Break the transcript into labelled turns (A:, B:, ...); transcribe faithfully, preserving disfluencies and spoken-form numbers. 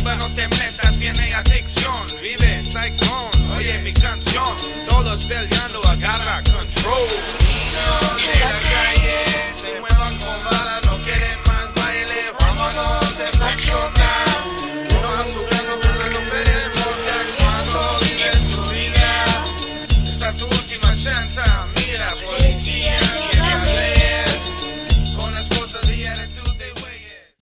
A: rumba no te metas, viene adicción. Vive Cyclone, oye mi canción. Todos peleando, agarra control.